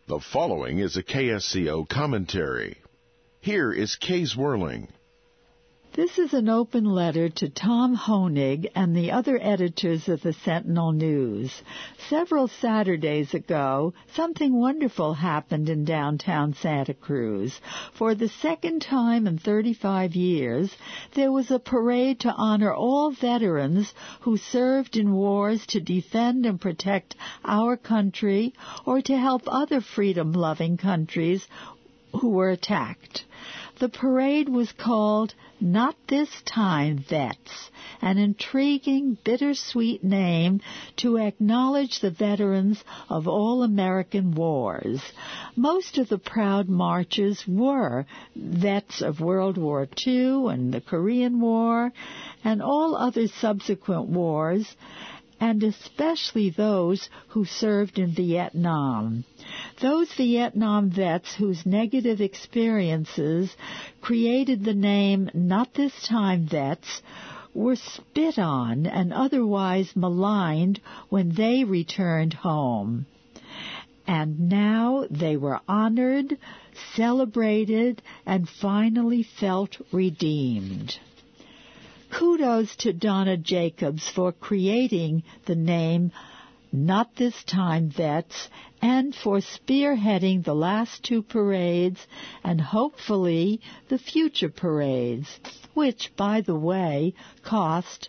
The following is a KSCO commentary. Here is Kay Swirling. This is an open letter to Tom Honig and the other editors of the Sentinel News. Several Saturdays ago, something wonderful happened in downtown Santa Cruz. For the second time in 35 years, there was a parade to honor all veterans who served in wars to defend and protect our country or to help other freedom-loving countries who were attacked. The parade was called Not This Time, Vets, an intriguing, bittersweet name to acknowledge the veterans of all American wars. Most of the proud marchers were vets of World War II and the Korean War and all other subsequent wars, and especially those who served in Vietnam. Those Vietnam vets whose negative experiences created the name Not This Time Vets were spit on and otherwise maligned when they returned home. And now they were honored, celebrated, and finally felt redeemed. Kudos to Donna Jacobs for creating the name Not This Time Vets and for spearheading the last two parades and hopefully the future parades, which, by the way, cost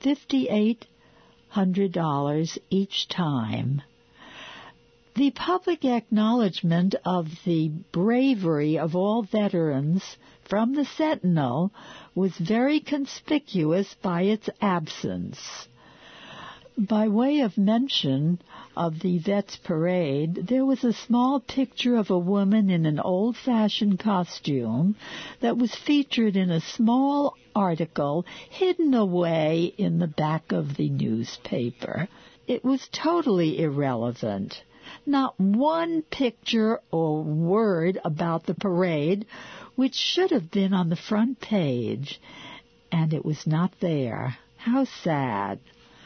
$5,800 each time. The public acknowledgement of the bravery of all veterans from the Sentinel was very conspicuous by its absence. By way of mention of the Vets Parade, there was a small picture of a woman in an old-fashioned costume that was featured in a small article hidden away in the back of the newspaper. It was totally irrelevant. Not one picture or word about the parade, which should have been on the front page, and it was not there. How sad.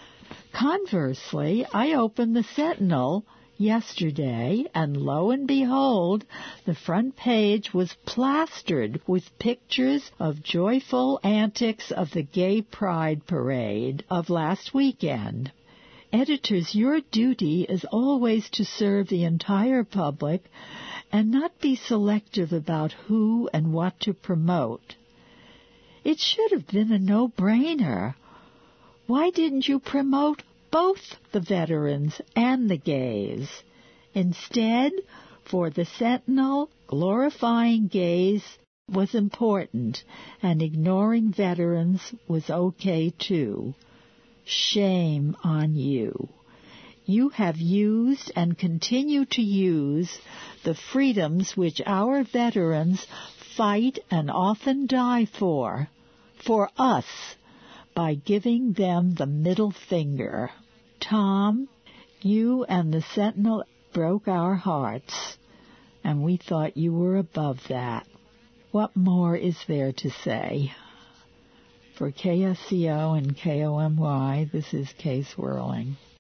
Conversely, I opened the Sentinel yesterday, and lo and behold, the front page was plastered with pictures of joyful antics of the Gay Pride Parade of last weekend. Editors, your duty is always to serve the entire public and not be selective about who and what to promote. It should have been a no-brainer. Why didn't you promote both the veterans and the gays? Instead, for the Sentinel, glorifying gays was important, and ignoring veterans was okay too. Shame on you. You have used and continue to use the freedoms which our veterans fight and often die for us, by giving them the middle finger. Tom, you and the Sentinel broke our hearts, and we thought you were above that. What more is there to say? For KSCO and KOMY, this is Kay Swirling.